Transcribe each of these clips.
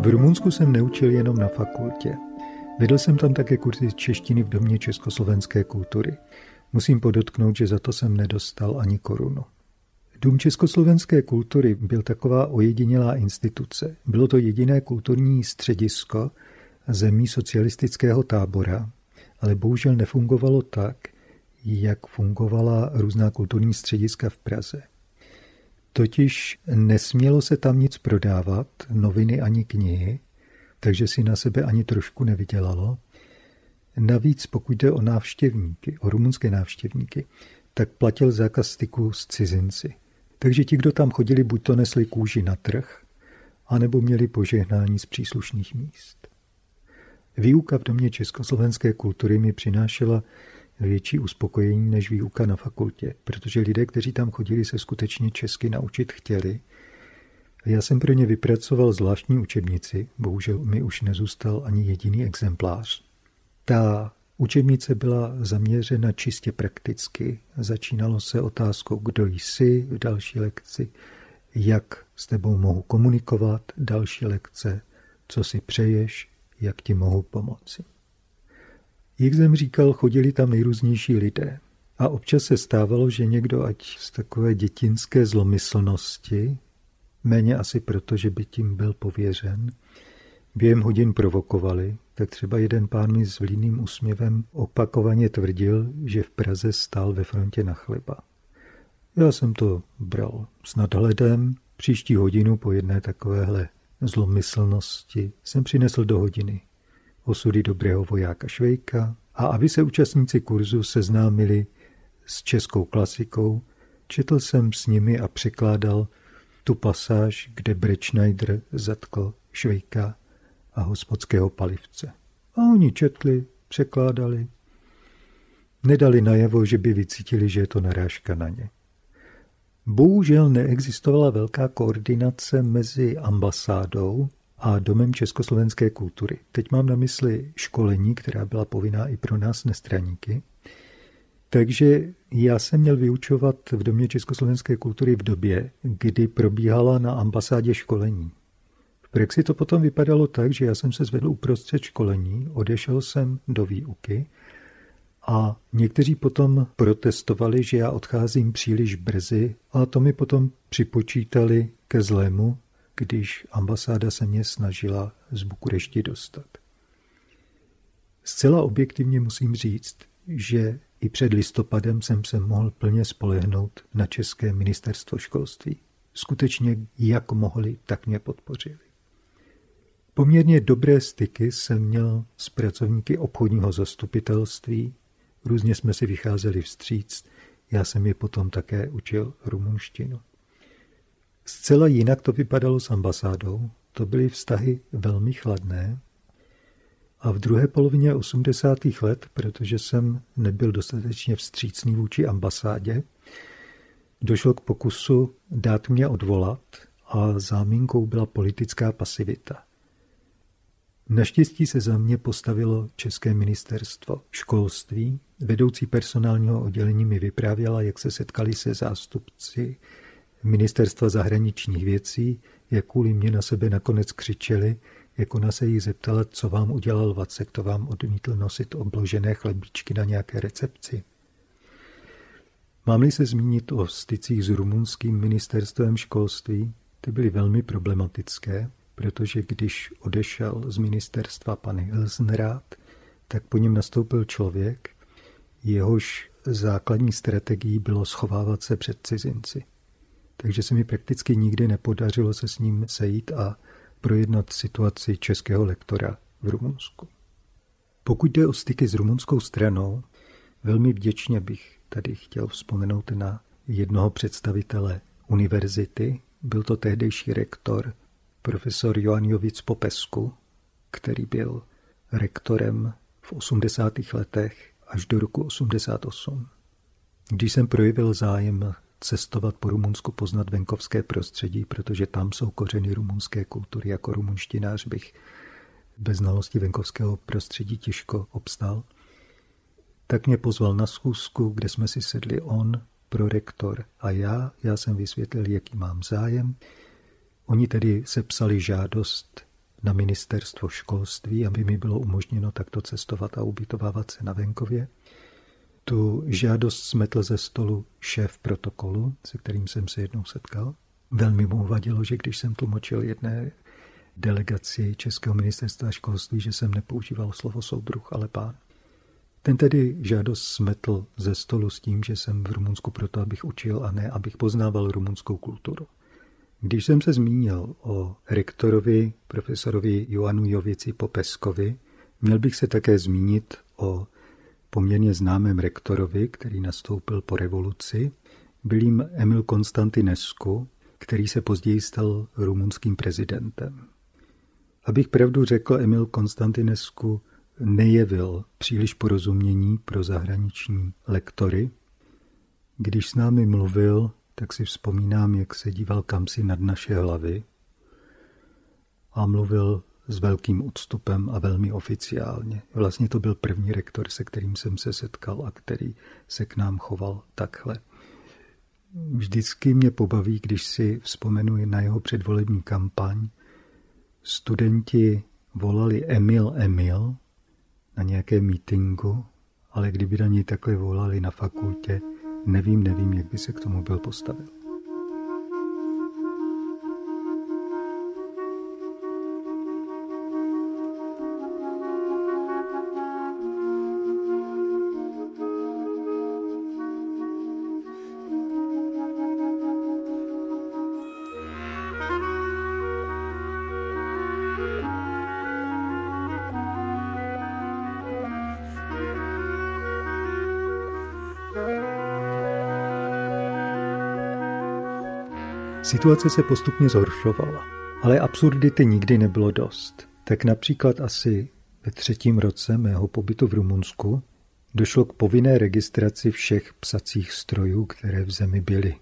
V Rumunsku jsem neučil jenom na fakultě. Vedl jsem tam také kurzy češtiny v Domě československé kultury. Musím podotknout, že za to jsem nedostal ani korunu. Dům československé kultury byl taková ojedinělá instituce. Bylo to jediné kulturní středisko zemí socialistického tábora, ale bohužel nefungovalo tak, jak fungovala různá kulturní střediska v Praze. Totiž nesmělo se tam nic prodávat, noviny ani knihy, takže si na sebe ani trošku nevydělalo. Navíc pokud jde o návštěvníky, o rumunské návštěvníky, tak platil zákaz styku s cizinci. Takže ti, kdo tam chodili, buď to nesli kůži na trh, anebo měli požehnání z příslušných míst. Výuka v Domě československé kultury mi přinášela větší uspokojení než výuka na fakultě, protože lidé, kteří tam chodili, se skutečně česky naučit chtěli. Já jsem pro ně vypracoval zvláštní učebnici, bohužel mi už nezůstal ani jediný exemplář. Ta učebnice byla zaměřena čistě prakticky. Začínalo se otázkou, kdo jsi, v další lekci, jak s tebou mohu komunikovat, další lekce, co si přeješ, jak ti mohu pomoci. Jak jsem říkal, chodili tam nejrůznější lidé. A občas se stávalo, že někdo, ať z takové dětinské zlomyslnosti, méně asi proto, že by tím byl pověřen, během hodin provokovali, tak třeba jeden pán mi s vlídným úsměvem opakovaně tvrdil, že v Praze stál ve frontě na chleba. Já jsem to bral s nadhledem. Příští hodinu po jedné takovéhle zlomyslnosti jsem přinesl do hodiny osudy dobrého vojáka Švejka a aby se účastníci kurzu seznámili s českou klasikou, četl jsem s nimi a překládal tu pasáž, kde Bretschneider zatkl Švejka a hospodského palivce. A oni četli, překládali. Nedali najevo, že by vycítili, že je to narážka na ně. Bohužel neexistovala velká koordinace mezi ambasádou a Domem československé kultury. Teď mám na mysli školení, která byla povinná i pro nás nestraníky. Takže já jsem měl vyučovat v Domě československé kultury v době, kdy probíhala na ambasádě školení. V praxi to potom vypadalo tak, že já jsem se zvedl uprostřed školení, odešel jsem do výuky a někteří potom protestovali, že já odcházím příliš brzy a to mi potom připočítali ke zlému, když ambasáda se mě snažila z Bukurešti dostat. Zcela objektivně musím říct, že i před listopadem jsem se mohl plně spolehnout na České ministerstvo školství. Skutečně jak mohli, tak mě podpořili. Poměrně dobré styky jsem měl s pracovníky obchodního zastupitelství, různě jsme si vycházeli vstříc, já jsem je potom také učil rumunštinu. Zcela jinak to vypadalo s ambasádou, to byly vztahy velmi chladné a v druhé polovině 80. let, protože jsem nebyl dostatečně vstřícný vůči ambasádě, došlo k pokusu dát mě odvolat a záminkou byla politická pasivita. Naštěstí se za mě postavilo České ministerstvo školství. Vedoucí personálního oddělení mi vyprávěla, jak se setkali se zástupci Ministerstva zahraničních věcí, jak kvůli mě na sebe nakonec křičeli, jak ona se jí zeptala, co vám udělal Vacek, to vám odmítl nosit obložené chlebíčky na nějaké recepci. Mám-li se zmínit o stycích s rumunským ministerstvem školství, ty byly velmi problematické, protože když odešel z ministerstva pan Hilsenrath, tak po něm nastoupil člověk, jehož základní strategií bylo schovávat se před cizinci. Takže se mi prakticky nikdy nepodařilo se s ním sejít a projednat situaci českého lektora v Rumunsku. Pokud jde o styky s rumunskou stranou, velmi vděčně bych tady chtěl vzpomenout na jednoho představitele univerzity. Byl to tehdejší rektor, profesor Ioan Jovic Popescu, který byl rektorem v 80. letech až do roku 88. Když jsem projevil zájem cestovat po Rumunsku, poznat venkovské prostředí, protože tam jsou kořeny rumunské kultury, jako rumunštinář bych bez znalosti venkovského prostředí těžko obstál, tak mě pozval na schůzku, kde jsme si sedli on, prorektor a já. Já jsem vysvětlil, jaký mám zájem. Oni tedy sepsali žádost na ministerstvo školství, aby mi bylo umožněno takto cestovat a ubytovávat se na venkově. Tu žádost smetl ze stolu šéf protokolu, se kterým jsem se jednou setkal. Velmi mu vadilo, že když jsem tlumočil jedné delegaci Českého ministerstva školství, že jsem nepoužíval slovo soudruh, ale pán. Ten tedy žádost smetl ze stolu s tím, že jsem v Rumunsku proto, abych učil a ne, abych poznával rumunskou kulturu. Když jsem se zmínil o rektorovi, profesorovi Ioanu Jovici Popeskovi, měl bych se také zmínit o poměrně známém rektorovi, který nastoupil po revoluci. Byl jim Emil Constantinescu, který se později stal rumunským prezidentem. Abych pravdu řekl, Emil Constantinescu nejevil příliš porozumění pro zahraniční lektory. Když s námi mluvil, tak si vzpomínám, jak se díval kamsi nad naše hlavy a mluvil s velkým odstupem a velmi oficiálně. Vlastně to byl první rektor, se kterým jsem se setkal a který se k nám choval takhle. Vždycky mě pobaví, když si vzpomenu na jeho předvolební kampaň. Studenti volali Emil, Emil na nějakém mítinku, ale kdyby na něj takhle volali na fakultě, nevím, jak by se k tomu byl postavil. Situace se postupně zhoršovala, ale absurdity nikdy nebylo dost. Tak například asi ve 3. roce mého pobytu v Rumunsku došlo k povinné registraci všech psacích strojů, které v zemi byly.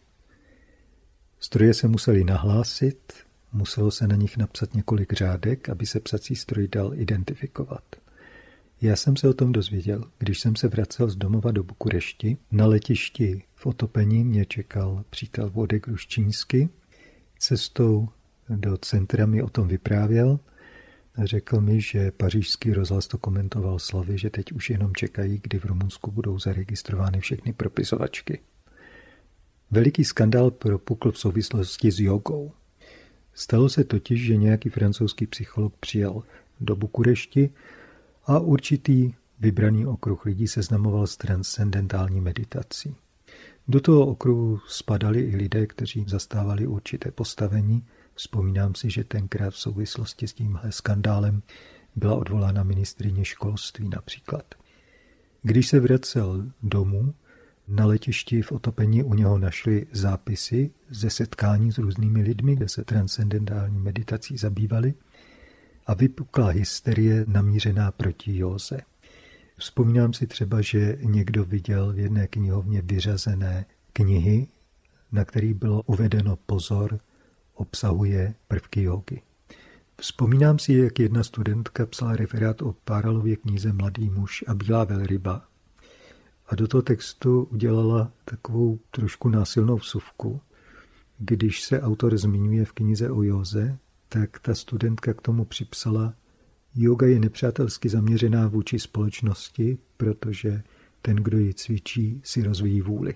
Stroje se musely nahlásit, muselo se na nich napsat několik řádek, aby se psací stroj dal identifikovat. Já jsem se o tom dozvěděl, když jsem se vracel z domova do Bukurešti. Na letišti v Otopeni mě čekal přítel Włodek Ruščínsky. Cestou do centra mi o tom vyprávěl a řekl mi, že pařížský rozhlas to komentoval slovy, že teď už jenom čekají, kdy v Rumunsku budou zaregistrovány všechny propisovačky. Veliký skandál propukl v souvislosti s jogou. Stalo se totiž, že nějaký francouzský psycholog přijel do Bukurešti a určitý vybraný okruh lidí seznamoval s transcendentální meditací. Do toho okruhu spadali i lidé, kteří zastávali určité postavení. Vzpomínám si, že tenkrát v souvislosti s tímhle skandálem byla odvolána ministryně školství například. Když se vracel domů, na letišti v Otopeni u něho našli zápisy ze setkání s různými lidmi, kde se transcendentální meditací zabývali, a vypukla hysterie namířená proti józe. Vzpomínám si třeba, že někdo viděl v jedné knihovně vyřazené knihy, na kterých bylo uvedeno pozor, obsahuje prvky jógy. Vzpomínám si, jak jedna studentka psala referát o Páralově knize Mladý muž a bílá velryba a do toho textu udělala takovou trošku násilnou vsuvku. Když se autor zmiňuje v knize o józe, tak ta studentka k tomu připsala: Jóga je nepřátelsky zaměřená vůči společnosti, protože ten, kdo ji cvičí, si rozvíjí vůli.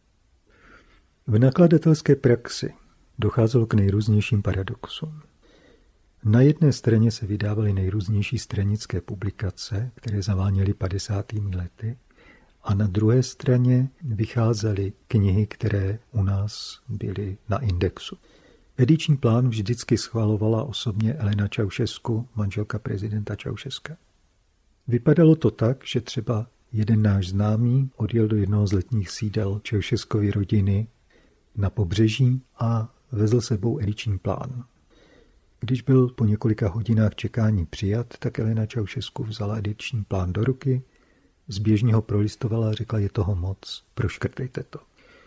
V nakladatelské praxi docházelo k nejrůznějším paradoxům. Na jedné straně se vydávaly nejrůznější stranické publikace, které zaváněly 50. lety, a na druhé straně vycházely knihy, které u nás byly na indexu. Ediční plán vždycky schvalovala osobně Elena Ceausescu, manželka prezidenta Ceausesca. Vypadalo to tak, že třeba jeden náš známý odjel do jednoho z letních sídel Ceausescovy rodiny na pobřeží a vezl sebou ediční plán. Když byl po několika hodinách čekání přijat, tak Elena Ceausescu vzala ediční plán do ruky, zběžně ho prolistovala a řekla: je toho moc, proškrtejte to.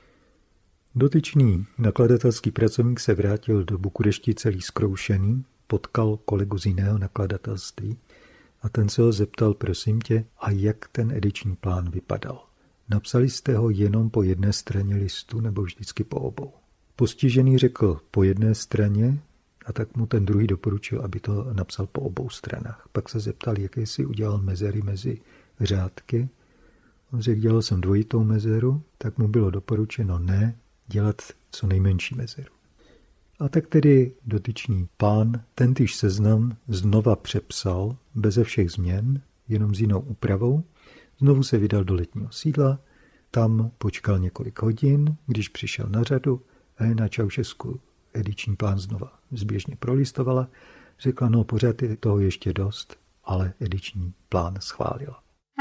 Dotyčný nakladatelský pracovník se vrátil do Bukurešti celý zkroušený, potkal kolegu z jiného nakladatelství a ten se ho zeptal: prosím tě, a jak ten ediční plán vypadal? Napsali jste ho jenom po jedné straně listu nebo vždycky po obou? Postižený řekl: po jedné straně, A tak mu ten druhý doporučil, aby to napsal po obou stranách. Pak se zeptal, jaké si udělal mezery mezi řádky. On řekl, dělal jsem dvojitou mezeru, tak mu bylo doporučeno ne dělat co nejmenší mezeru. A tak tedy dotyčný pán tentýž seznam znova přepsal beze všech změn, jenom s jinou úpravou. Znovu se vydal do letního sídla, tam počkal několik hodin, když přišel na řadu, Helena Ceausescu ediční plán znova zběžně prolistovala, řekla, no pořád je toho ještě dost, ale ediční plán schválila.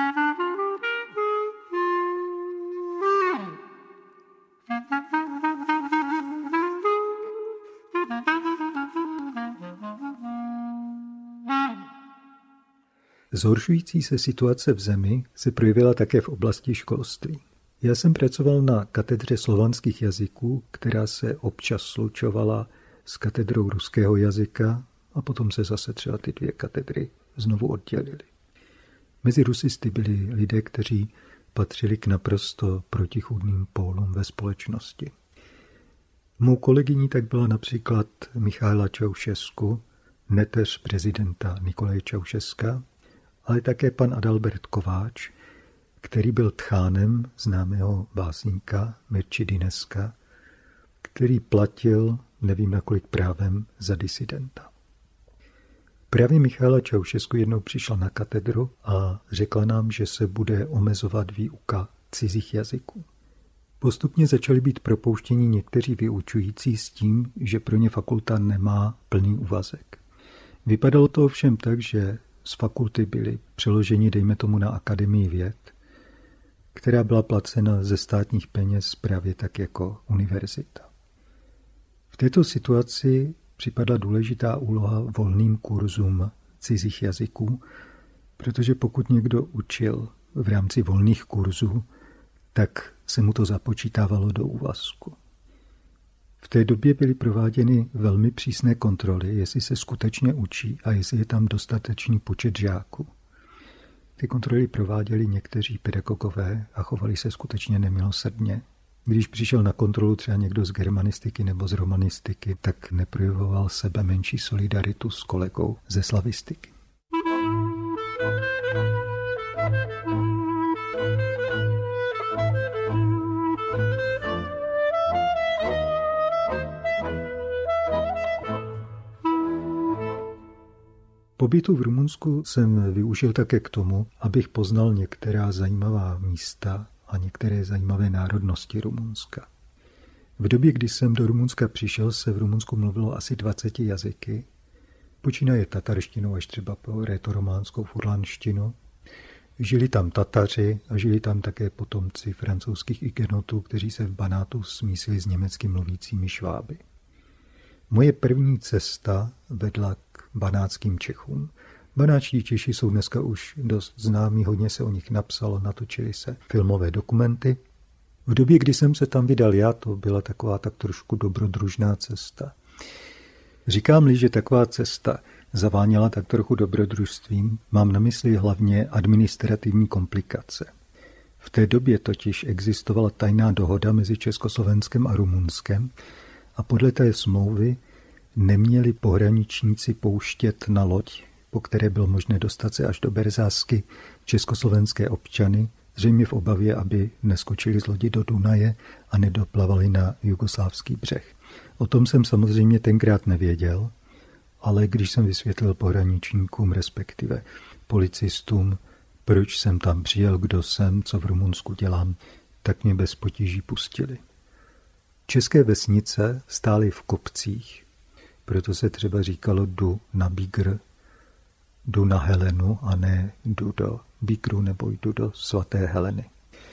Zhoršující se situace v zemi se projevila také v oblasti školství. Já jsem pracoval na katedře slovanských jazyků, která se občas slučovala s katedrou ruského jazyka a potom se zase třeba ty dvě katedry znovu oddělily. Mezi rusisty byli lidé, kteří patřili k naprosto protichůdným pólům ve společnosti. Mou kolegyní tak byla například Michaela Ceausescu, neteř prezidenta Nikolaje Ceausesca, ale také pan Adalbert Kováč, který byl tchánem známého básníka Mirči Dineska, který platil, nevím nakolik právem, za disidenta. Právě Michaela Ceausescu jednou přišla na katedru a řekla nám, že se bude omezovat výuka cizích jazyků. Postupně začali být propouštěni někteří vyučující s tím, že pro ně fakulta nemá plný úvazek. Vypadalo to ovšem tak, že z fakulty byli přeloženi, dejme tomu, na Akademii věd, která byla placena ze státních peněz právě tak jako univerzita. V této situaci připadla důležitá úloha volným kurzům cizích jazyků, protože pokud někdo učil v rámci volných kurzů, tak se mu to započítávalo do úvazku. V té době byly prováděny velmi přísné kontroly, jestli se skutečně učí a jestli je tam dostatečný počet žáků. Ty kontroly prováděli někteří pedagogové a chovali se skutečně nemilosrdně. Když přišel na kontrolu třeba někdo z germanistiky nebo z romanistiky, tak neprojevoval sebe menší solidaritu s kolegou ze slavistiky. Pobytu v Rumunsku jsem využil také k tomu, abych poznal některá zajímavá místa a některé zajímavé národnosti Rumunska. V době, kdy jsem do Rumunska přišel, se v Rumunsku mluvilo asi 20 jazyky, počínaje tatarštinou až třeba po rétorománskou furlanštinu. Žili tam Tataři a žili tam také potomci francouzských igenotů, kteří se v Banátu smísili s německy mluvícími Šváby. Moje první cesta vedla k banátským Čechům. Banátští Češi jsou dneska už dost známí, hodně se o nich napsalo, natočily se filmové dokumenty. V době, kdy jsem se tam vydal já, to byla taková tak trošku dobrodružná cesta. Říkám-li, že taková cesta zaváněla tak trochu dobrodružstvím, mám na mysli hlavně administrativní komplikace. V té době totiž existovala tajná dohoda mezi Československem a Rumunskem a podle té smlouvy neměli pohraničníci pouštět na loď, po které bylo možné dostat se až do Berzásky, československé občany, zřejmě v obavě, aby neskočili z lodi do Dunaje a nedoplavali na jugoslávský břeh. O tom jsem samozřejmě tenkrát nevěděl, ale když jsem vysvětlil pohraničníkům, respektive policistům, proč jsem tam přijel, kdo jsem, co v Rumunsku dělám, tak mě bez potíží pustili. České vesnice stály v kopcích, proto se třeba říkalo jdu na Bigr, jdu na Helenu a ne jdu do Bigru nebo jdu do svaté Heleny.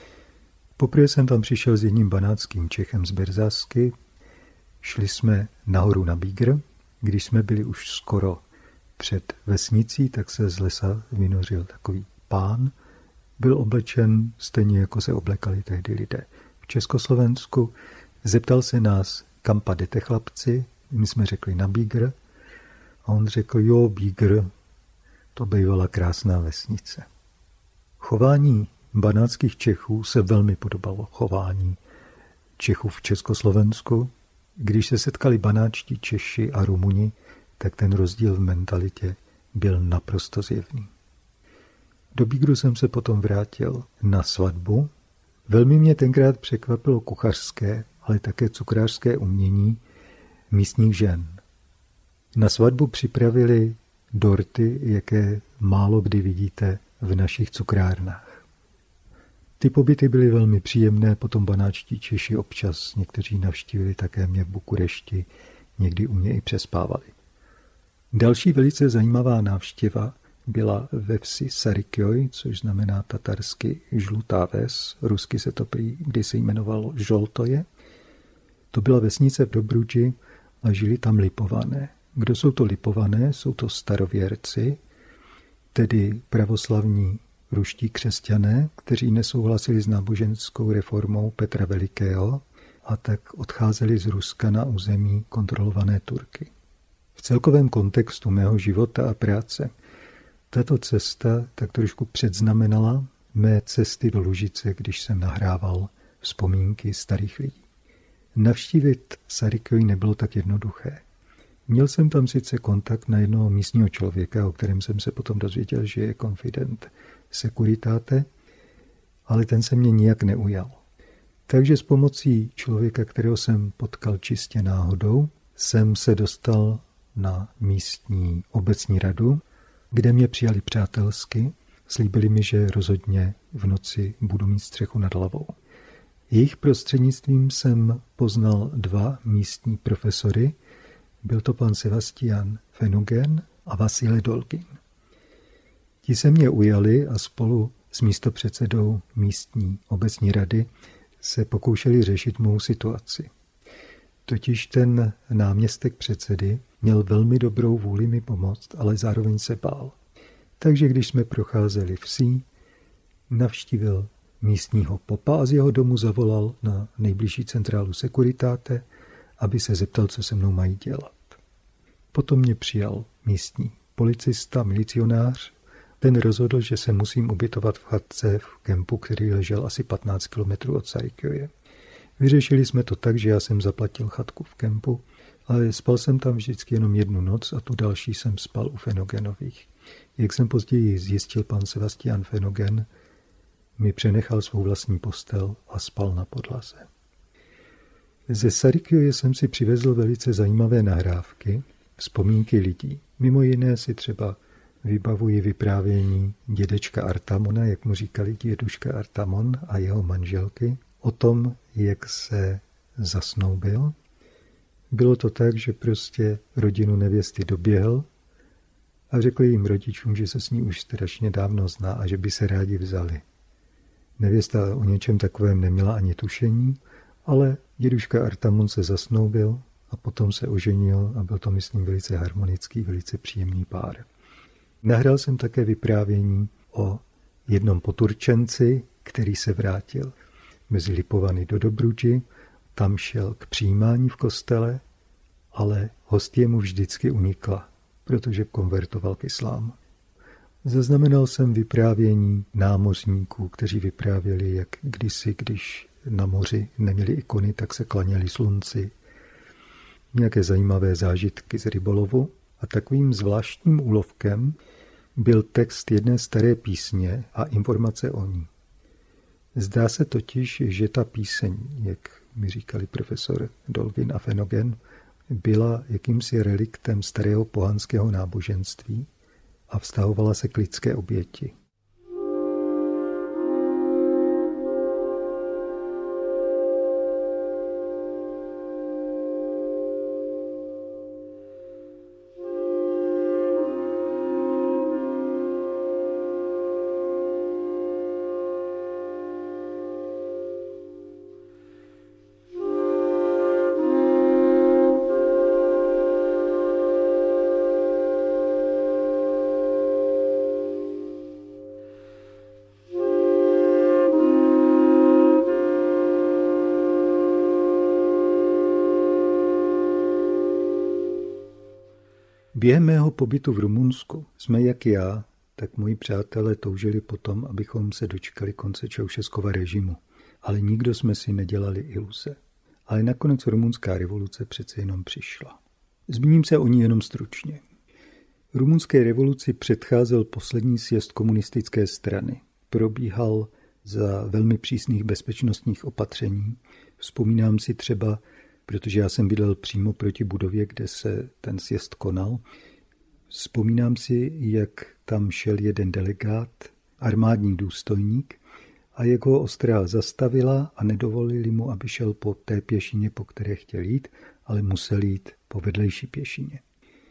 Poprvé jsem tam přišel s jedním banátským Čechem z Berzásky, šli jsme nahoru na Bigr, když jsme byli už skoro před vesnicí, tak se z lesa vynořil takový pán, byl oblečen stejně jako se oblekali tehdy lidé v Československu, zeptal se nás, kam padete chlapci, my jsme řekli na Bigr a on řekl, jo, Bigr, to bývala krásná vesnice. Chování banátských Čechů se velmi podobalo chování Čechů v Československu. Když se setkali banáčtí Češi a Rumuni, tak ten rozdíl v mentalitě byl naprosto zjevný. Do Bígru jsem se potom vrátil na svatbu. Velmi mě tenkrát překvapilo kuchařské, ale také cukrářské umění místních žen. Na svatbu připravili dorty, jaké málo kdy vidíte v našich cukrárnách. Ty pobyty byly velmi příjemné, potom banáčtí Češi občas někteří navštívili také mě v Bukurešti, někdy u mě i přespávali. Další velice zajímavá návštěva byla ve vsi Sarikjoj, což znamená tatarsky žlutá ves, rusky se to prý kdysi jmenovalo Žoltoje. To byla vesnice v Dobrudži a žili tam Lipované. Kdo jsou to Lipované? Jsou to starověrci, tedy pravoslavní ruští křesťané, kteří nesouhlasili s náboženskou reformou Petra Velikého a tak odcházeli z Ruska na území kontrolované Turky. V celkovém kontextu mého života a práce tato cesta tak trošku předznamenala mé cesty do Lužice, když jsem nahrával vzpomínky starých lidí. Navštívit Sarikjoj nebylo tak jednoduché. Měl jsem tam sice kontakt na jednoho místního člověka, o kterém jsem se potom dozvěděl, že je konfident Securitate, ale ten se mě nijak neujal. Takže s pomocí člověka, kterého jsem potkal čistě náhodou, jsem se dostal na místní obecní radu, kde mě přijali přátelsky, slíbili mi, že rozhodně v noci budu mít střechu nad hlavou. Jejich prostřednictvím jsem poznal dva místní profesory, byl to pan Sebastian Fenogen a Vasile Dolgin. Ti se mě ujali a spolu s místopředsedou místní obecní rady se pokoušeli řešit mou situaci. Totiž ten náměstek předsedy měl velmi dobrou vůli mi pomoct, ale zároveň se bál. Takže když jsme procházeli vsí, navštívil místního popa a z jeho domu zavolal na nejbližší centrálu Securitate, aby se zeptal, co se mnou mají dělat. Potom mě přijal místní policista, milicionář. Ten rozhodl, že se musím ubytovat v chatce v kempu, který ležel asi 15 km od Sarikjoje. Vyřešili jsme to tak, že já jsem zaplatil chatku v kempu, ale spal jsem tam vždycky jenom jednu noc a tu další jsem spal u Fenogenových. Jak jsem později zjistil, pan Sebastian Fenogen mi přenechal svou vlastní postel a spal na podlaze. Ze Sarikjoje jsem si přivezl velice zajímavé nahrávky, vzpomínky lidí. Mimo jiné si třeba vybavuji vyprávění dědečka Artamona, jak mu říkali děduška Artamon a jeho manželky, o tom, jak se zasnoubil. Bylo to tak, že prostě rodinu nevěsty doběhl a řekl jim rodičům, že se s ní už strašně dávno zná a že by se rádi vzali. Nevěsta o něčem takovém neměla ani tušení, ale děduška Artamon se zasnoubil a potom se oženil a byl to, myslím, velice harmonický, velice příjemný pár. Nahrál jsem také vyprávění o jednom poturčenci, který se vrátil mezi Lipovany do Dobrudži, tam šel k přijímání v kostele, ale hostie mu vždycky unikla, protože konvertoval k islámu. Zaznamenal jsem vyprávění námořníků, kteří vyprávěli, jak kdysi, když na moři neměli ikony, tak se klaněli slunci. Nějaké zajímavé zážitky z rybolovu a takovým zvláštním úlovkem byl text jedné staré písně a informace o ní. Zdá se totiž, že ta píseň, jak mi říkali profesor Dolgin a Fenogen, byla jakýmsi reliktem starého pohanského náboženství a vztahovala se k lidské oběti. Během mého pobytu v Rumunsku jsme jak já, tak moji přátelé toužili potom, abychom se dočkali konce Čaušeskova režimu, ale nikdo jsme si nedělali iluze. ale nakonec rumunská revoluce přece jenom přišla. Zmíním se o ní jenom stručně. Rumunské revoluci předcházel poslední sjezd komunistické strany. Probíhal za velmi přísných bezpečnostních opatření. Vzpomínám si třeba, protože já jsem bydlel přímo proti budově, kde se ten sjezd konal. Vzpomínám si, jak tam šel jeden delegát, armádní důstojník, a jeho ostraha zastavila a nedovolili mu, aby šel po té pěšině, po které chtěl jít, ale musel jít po vedlejší pěšině.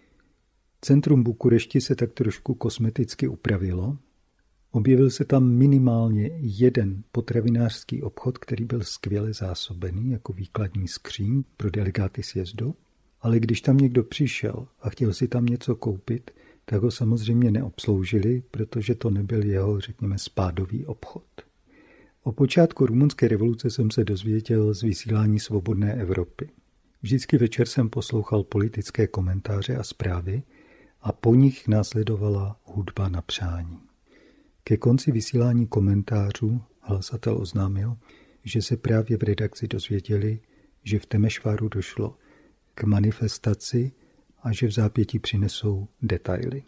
Centrum Bukurešti se tak trošku kosmeticky upravilo. Objevil se tam minimálně jeden potravinářský obchod, který byl skvěle zásobený jako výkladní skříň pro delegáty sjezdu, ale když tam někdo přišel a chtěl si tam něco koupit, tak ho samozřejmě neobsloužili, protože to nebyl jeho, řekněme, spádový obchod. O počátku rumunské revoluce jsem se dozvěděl z vysílání Svobodné Evropy. Vždycky večer jsem poslouchal politické komentáře a zprávy a po nich následovala hudba na přání. Ke konci vysílání komentářů hlasatel oznámil, že se právě v redakci dozvěděli, že v Temešváru došlo k manifestaci a že v zápětí přinesou detaily.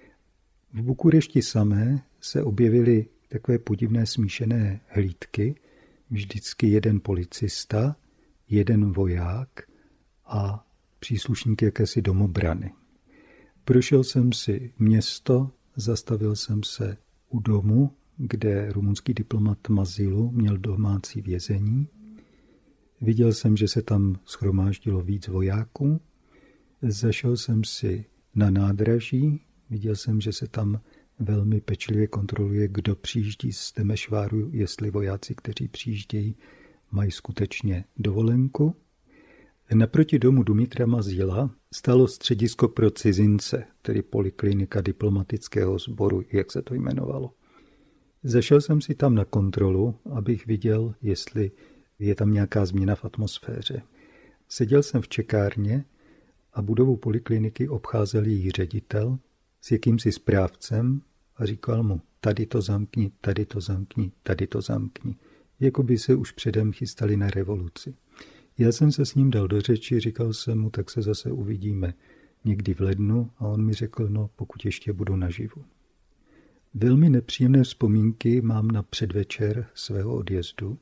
V Bukurešti samé se objevily takové podivné smíšené hlídky, vždycky jeden policista, jeden voják a příslušník jakési domobrany. Prošel jsem si město, zastavil jsem se u domu, kde rumunský diplomat Mazilu měl domácí vězení. Viděl jsem, že se tam shromáždilo víc vojáků. Zašel jsem si na nádraží, viděl jsem, že se tam velmi pečlivě kontroluje, kdo přijíždí z Temešváru, jestli vojáci, kteří přijíždějí, mají skutečně dovolenku. Naproti domu Dumitra Mazila stalo středisko pro cizince, tedy poliklinika diplomatického sboru, jak se to jmenovalo. Zašel jsem si tam na kontrolu, abych viděl, jestli je tam nějaká změna v atmosféře. Seděl jsem v čekárně a budovu polikliniky obcházel její ředitel s jakýmsi správcem a říkal mu, tady to zamkni, tady to zamkni, tady to zamkni. Jako by se už předem chystali na revoluci. Já jsem se s ním dal do řeči, říkal jsem mu, tak se zase uvidíme někdy v lednu a on mi řekl, no pokud ještě budu naživu. Velmi nepříjemné vzpomínky mám na předvečer svého odjezdu.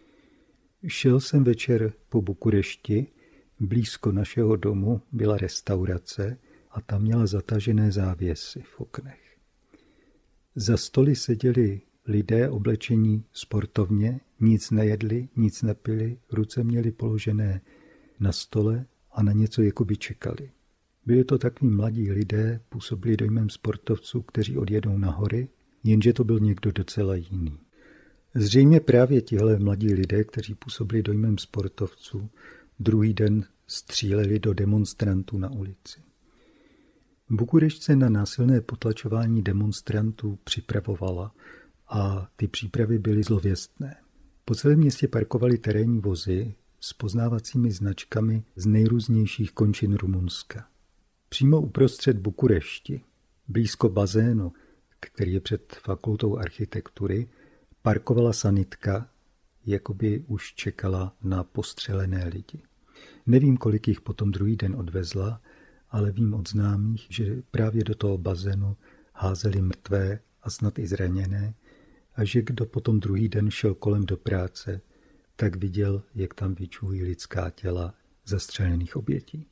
Šel jsem večer po Bukurešti, blízko našeho domu byla restaurace a tam měla zatažené závěsy v oknech. Za stoly seděli lidé oblečení sportovně, nic nejedli, nic nepili, ruce měli položené na stole a na něco jakoby čekali. Byli to takoví mladí lidé, působili dojmem sportovců, kteří odjedou na hory, jenže to byl někdo docela jiný. Zřejmě právě tihle mladí lidé, kteří působili dojmem sportovců, druhý den stříleli do demonstrantů na ulici. Bukurešť se na násilné potlačování demonstrantů připravovala a ty přípravy byly zlověstné. Po celém městě parkovaly terénní vozy s poznávacími značkami z nejrůznějších končin Rumunska. Přímo uprostřed Bukurešti, blízko bazénu, který je před fakultou architektury, parkovala sanitka, jakoby už čekala na postřelené lidi. Nevím, kolik jich potom druhý den odvezla, ale vím od známých, že právě do toho bazénu házeli mrtvé a snad i zraněné a že kdo potom druhý den šel kolem do práce, tak viděl, jak tam vyčuhují lidská těla zastřelených obětí.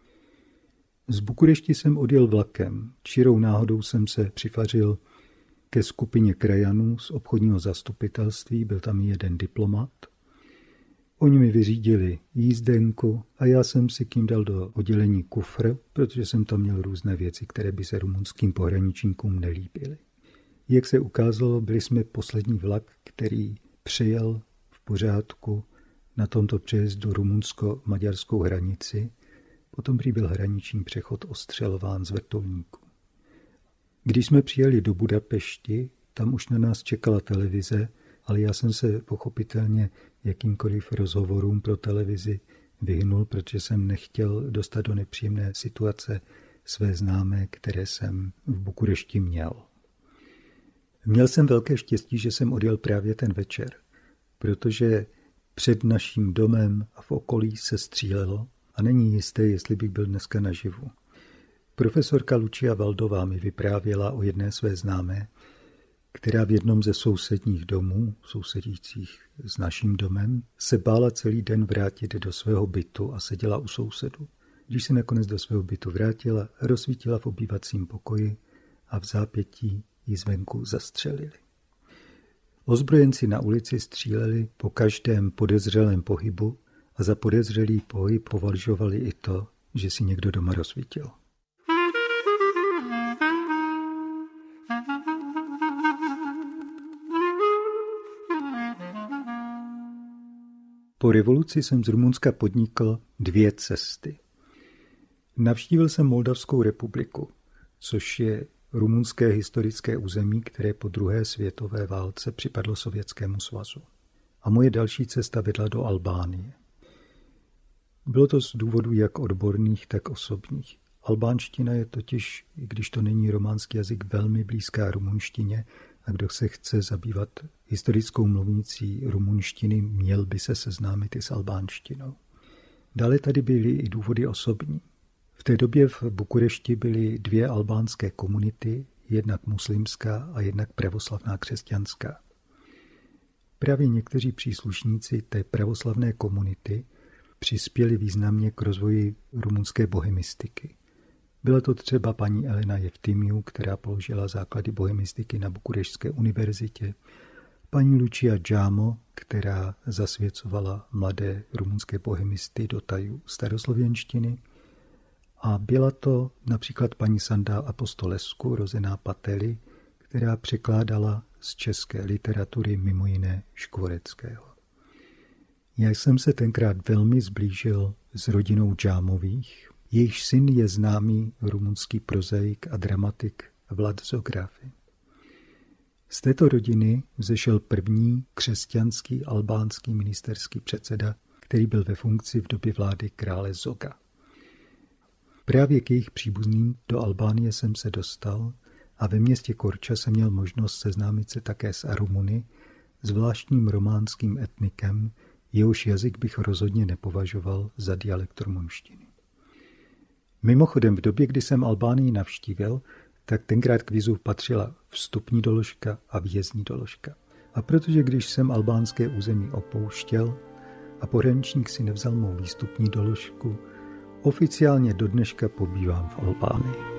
Z Bukurešti jsem odjel vlakem. Čirou náhodou jsem se přifařil ke skupině krajanů z obchodního zastupitelství, byl tam jeden diplomat. Oni mi vyřídili jízdenku a já jsem si kým dal do oddělení kufr, protože jsem tam měl různé věci, které by se rumunským pohraničníkům nelíbily. Jak se ukázalo, byli jsme poslední vlak, který přijel v pořádku na tomto přejezdu rumunsko-maďarskou hranici. Potom prý byl hraniční přechod ostřelován z vrtulníků. Když jsme přijeli do Budapešti, tam už na nás čekala televize, ale já jsem se pochopitelně jakýmkoliv rozhovorům pro televizi vyhnul, protože jsem nechtěl dostat do nepříjemné situace své známé, které jsem v Bukurešti měl. Měl jsem velké štěstí, že jsem odjel právě ten večer, protože Před naším domem a v okolí se střílelo a není jisté, jestli bych byl dneska naživu. Profesorka Lucia Valdová mi vyprávěla o jedné své známé, která v jednom ze sousedních domů, sousedících s naším domem, se bála celý den vrátit do svého bytu a seděla u sousedu. Když se nakonec do svého bytu vrátila, rozsvítila v obývacím pokoji a v zápětí ji zvenku zastřelili. Ozbrojenci na ulici stříleli po každém podezřelém pohybu a za podezřelý pohyb považovali i to, že si někdo doma rozsvítil. Po revoluci jsem z Rumunska podnikl 2 cesty. Navštívil jsem Moldavskou republiku, což je rumunské historické území, které po druhé světové válce připadlo Sovětskému svazu. A moje další cesta vedla do Albánie. Bylo to z důvodů jak odborných, tak osobních. Albánština je totiž, i když to není románský jazyk, velmi blízká rumunštině a kdo se chce zabývat historickou mluvnicí rumunštiny, měl by se seznámit i s albánštinou. Dále tady byly i důvody osobní. V té době v Bukurešti byly 2 albánské komunity, jednak muslimská a jednak pravoslavná křesťanská. Právě někteří příslušníci té pravoslavné komunity přispěli významně k rozvoji rumunské bohemistiky. Byla to třeba paní Elena Jeftimiu, která položila základy bohemistiky na Bukurešťské univerzitě, paní Lucia Džámo, která zasvěcovala mladé rumunské bohemisty do tajů staroslověnštiny, a byla to například paní Sanda Apostolescu, rozená Pately, která překládala z české literatury mimo jiné Škvoreckého. Já jsem se tenkrát velmi zblížil s rodinou Džámových. Jejich syn je známý rumunský prozaik a dramatik Vlad Zografi. Z této rodiny vzešel první křesťanský albánský ministerský předseda, který byl ve funkci v době vlády krále Zoga. Právě k jejich příbuzným do Albánie jsem se dostal a ve městě Korča jsem měl možnost seznámit se také s Arumuny, zvláštním románským etnikem, jehož jazyk bych rozhodně nepovažoval za dialekt rumunštiny. Mimochodem v době, kdy jsem Albánii navštívil, tak tenkrát k vízu patřila vstupní doložka a vjezdní doložka. A protože když jsem albánské území opouštěl a pohraničník si nevzal mou výstupní doložku, oficiálně do dneška pobývám v Albánii.